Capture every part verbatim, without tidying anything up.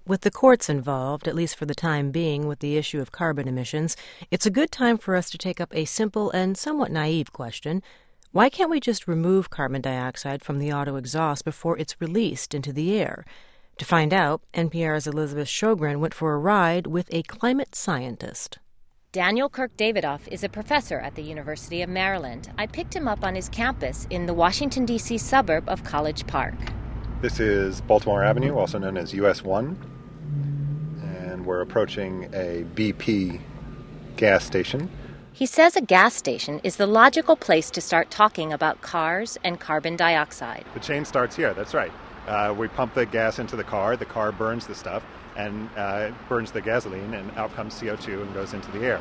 With the courts involved, at least for the time being, with the issue of carbon emissions, it's a good time for us to take up a simple and somewhat naive question. Why can't we just remove carbon dioxide from the auto exhaust before it's released into the air? To find out, N P R's Elizabeth Shogren went for a ride with a climate scientist. Daniel Kirk-Davidoff is a professor at the University of Maryland. I picked him up on his campus in the Washington, D C suburb of College Park. This is Baltimore Avenue, also known as U S one, and we're approaching a B P gas station. He says a gas station is the logical place to start talking about cars and carbon dioxide. The chain starts here, that's right. Uh, we pump the gas into the car, the car burns the stuff, and uh, burns the gasoline, and out comes C O two and goes into the air.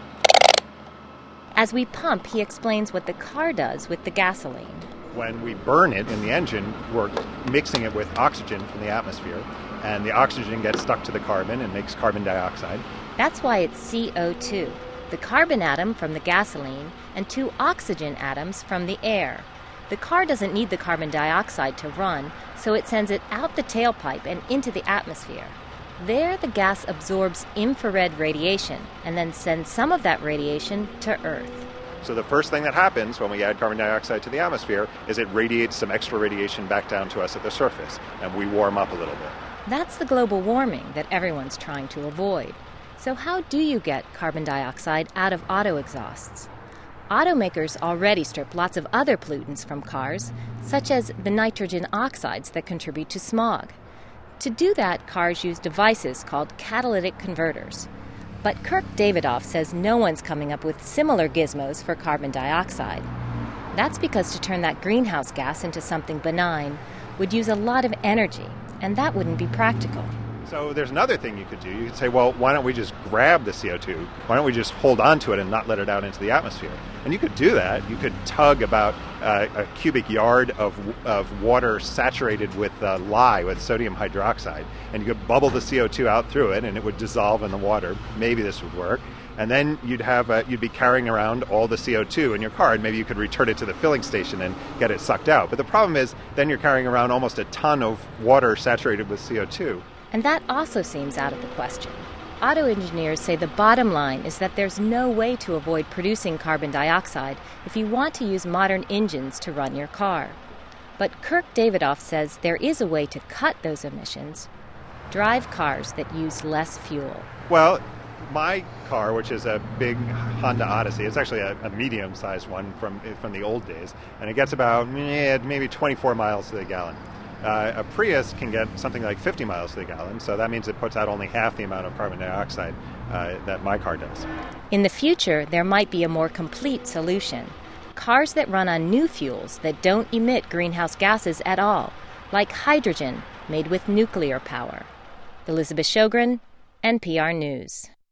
As we pump, he explains what the car does with the gasoline. When we burn it in the engine, we're mixing it with oxygen from the atmosphere, and the oxygen gets stuck to the carbon and makes carbon dioxide. That's why it's C O two, the carbon atom from the gasoline and two oxygen atoms from the air. The car doesn't need the carbon dioxide to run, so it sends it out the tailpipe and into the atmosphere. There, the gas absorbs infrared radiation and then sends some of that radiation to Earth. So the first thing that happens when we add carbon dioxide to the atmosphere is it radiates some extra radiation back down to us at the surface, and we warm up a little bit. That's the global warming that everyone's trying to avoid. So how do you get carbon dioxide out of auto exhausts? Automakers already strip lots of other pollutants from cars, such as the nitrogen oxides that contribute to smog. To do that, cars use devices called catalytic converters. But Kirk-Davidoff says no one's coming up with similar gizmos for carbon dioxide. That's because to turn that greenhouse gas into something benign would use a lot of energy, and that wouldn't be practical. So there's another thing you could do. You could say, well, why don't we just grab the C O two? Why don't we just hold on to it and not let it out into the atmosphere? And you could do that. You could tug about uh, a cubic yard of of water saturated with uh, lye, with sodium hydroxide, and you could bubble the C O two out through it, and it would dissolve in the water. Maybe this would work. And then you'd have uh, you'd be carrying around all the C O two in your car, and maybe you could return it to the filling station and get it sucked out. But the problem is, then you're carrying around almost a ton of water saturated with C O two. And that also seems out of the question. Auto engineers say the bottom line is that there's no way to avoid producing carbon dioxide if you want to use modern engines to run your car. But Kirk-Davidoff says there is a way to cut those emissions. Drive cars that use less fuel. Well, my car, which is a big Honda Odyssey, it's actually a, a medium-sized one from from the old days, and it gets about eh, maybe twenty-four miles to the gallon. Uh, a Prius can get something like fifty miles to the gallon, so that means it puts out only half the amount of carbon dioxide uh, that my car does. In the future, there might be a more complete solution. Cars that run on new fuels that don't emit greenhouse gases at all, like hydrogen made with nuclear power. Elizabeth Shogren, N P R News.